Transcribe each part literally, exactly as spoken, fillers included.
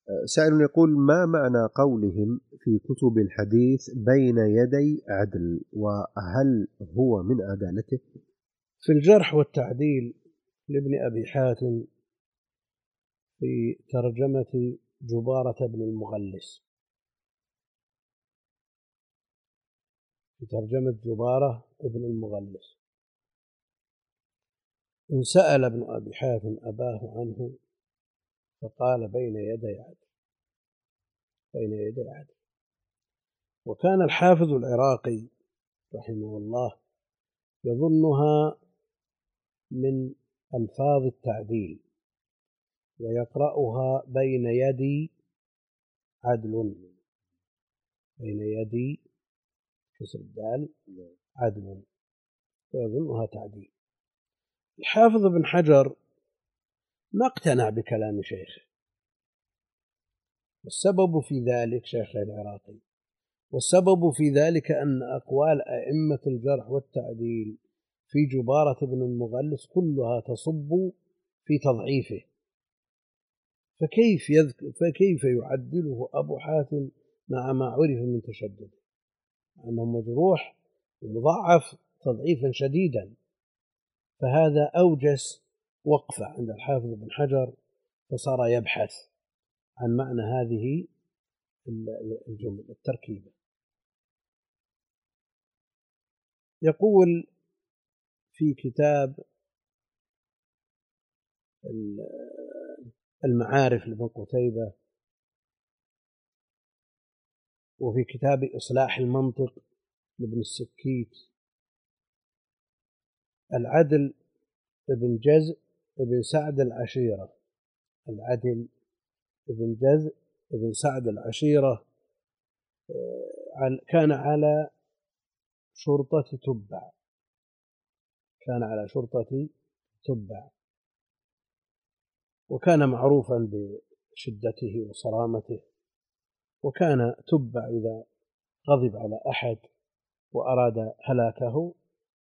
سائل يقول: ما معنى قولهم في كتب الحديث بين يدي عدل، وهل هو من عدالته؟ في الجرح والتعديل لابن أبي حاتم في ترجمة جبارة بن المغلس، في ترجمة جبارة بن المغلس، إن سأل ابن أبي حاتم أباه عنه فقال بين يدي عدل، بين يدي عدل. وكان الحافظ العراقي رحمه الله يظنها من ألفاظ التعديل ويقرأها بين يدي عدل، بين يدي كسر الدال عدل، ويظنها تعديل. الحافظ ابن حجر ما اقتنع بكلام شيخه، والسبب في ذلك شيخه العراقي، والسبب في ذلك أن أقوال أئمة الجرح والتعديل في جبارة بن المغلس كلها تصب في تضعيفه، فكيف يذكر فكيف يعدله أبو حاتم مع ما عرف من تشدده، أنه مجروح ومضعف تضعيفا شديدا؟ فهذا أوجس وقفة عند الحافظ بن حجر، فصار يبحث عن معنى هذه الجملة التركيبة. يقول في كتاب المعارف لابن قتيبة، وفي كتاب إصلاح المنطق لابن السكيت: العدل ابن جزء ابن سعد العشيرة، العدل ابن جزء ابن سعد العشيرة كان على شرطة تبع، كان على شرطة تبع، وكان معروفا بشدته وصرامته، وكان تبع إذا غضب على أحد وأراد هلاكه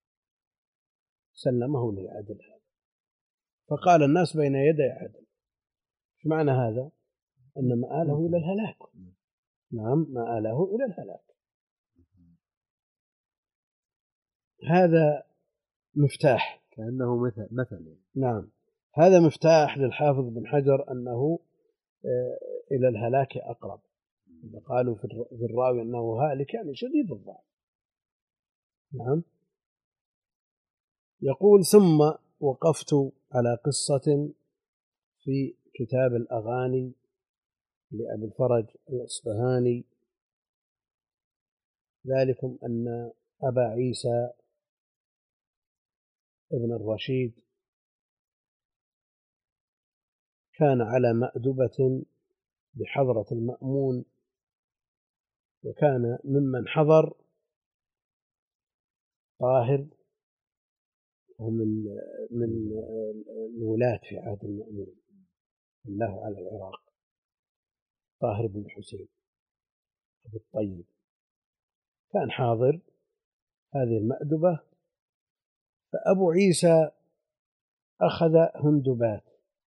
سلمه للعدل. فقال الناس بين يدي عدل. ايش معنى هذا؟ أن مآله إلى الهلاك. نعم، مآله إلى الهلاك. هذا مفتاح، كأنه مثل مثل نعم، هذا مفتاح للحافظ بن حجر أنه إلى الهلاك أقرب. قالوا في الراوي أنه هالك يعني شديد الضعف. نعم. يقول: ثم وقفت على قصة في كتاب الأغاني لأبي الفرج الأصبهاني، ذلكم أن أبا عيسى ابن الرشيد كان على مأدبة بحضرة المأمون، وكان ممن حضر طاهر، ومن من الولاة في عهد المأمون الله على العراق، طاهر بن الحسين أبو الطيب، كان حاضر هذه المأدبة. فأبو عيسى أخذ هندبات،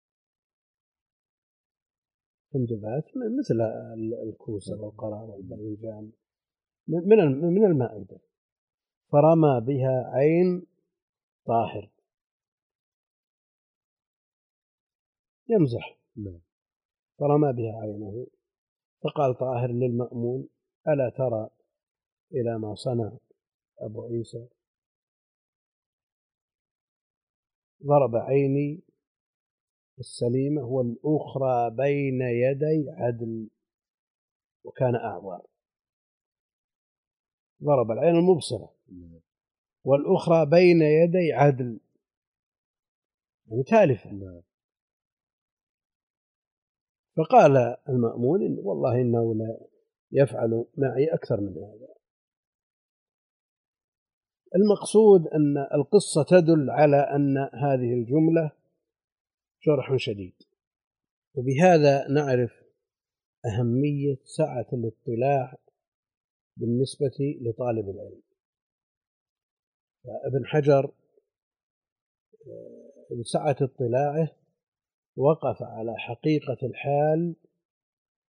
هندبات مثل الكوسة والقرع والباذنجان من المائدة، فرمى بها عين طاهر يمزح، فرمى بها عينه، فقال طاهر للمأمون: ألا ترى إلى ما صنع أبو عيسى؟ ضرب عيني السليمة والأخرى بين يدي عدل، وكان أعور. ضرب العين المبصرة والأخرى بين يدي عدل، يعني تالفة. فقال المأمون: إن والله إنه لا يفعل معي أكثر من هذا. المقصود أن القصة تدل على أن هذه الجملة جرح شديد، وبهذا نعرف أهمية سعة الاطلاع بالنسبة لطالب العلم. ابن حجر لسعة اطلاعه وقف على حقيقة الحال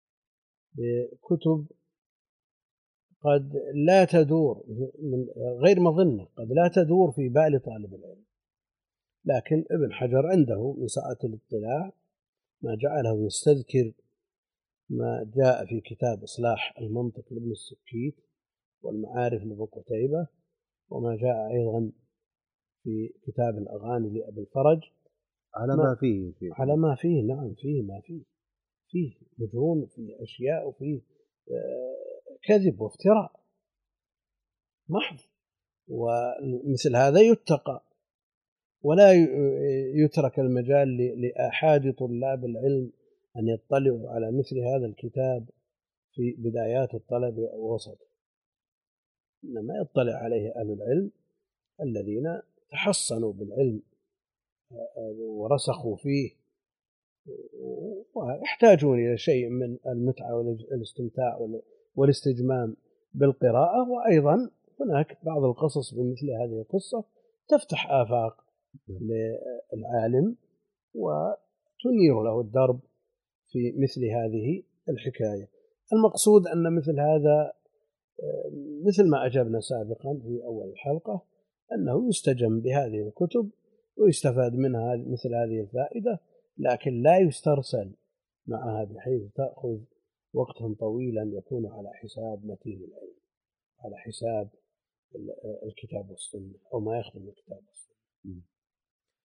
بكتب قد لا تدور من غير مظنة، قد لا تدور في بال طالب العلم، لكن ابن حجر عنده من سعة الاطلاع ما جعله يستذكر ما جاء في كتاب إصلاح المنطق لابن السكيت والمعارف لابن قتيبة، وما جاء أيضا في كتاب الأغاني لأبي الفرج، على ما ما فيه, فيه على ما فيه. نعم، فيه ما فيه، فيه مجون وفيه أشياء وفيه كذب وافتراء محض، ومثل هذا يتقى ولا يترك المجال لآحاد طلاب العلم أن يطلعوا على مثل هذا الكتاب في بدايات الطلب ووسطه، إنما يطلع عليه أهل العلم الذين تحصنوا بالعلم ورسخوا فيه ويحتاجون إلى شيء من المتعة والاستمتاع والاستجمام بالقراءة. وأيضا هناك بعض القصص بمثل هذه القصة تفتح آفاق للعالم وتنير له الدرب في مثل هذه الحكاية. المقصود أن مثل هذا، مثل ما أجبنا سابقا في أول الحلقة، أنه يستجم بهذه الكتب ويستفاد منها مثل هذه الفائدة، لكن لا يسترسل معها بحيث تأخذ وقتا طويلا يكون على حساب متين العلم، على حساب الكتاب والسنة أو ما يخدم الكتاب والسنة.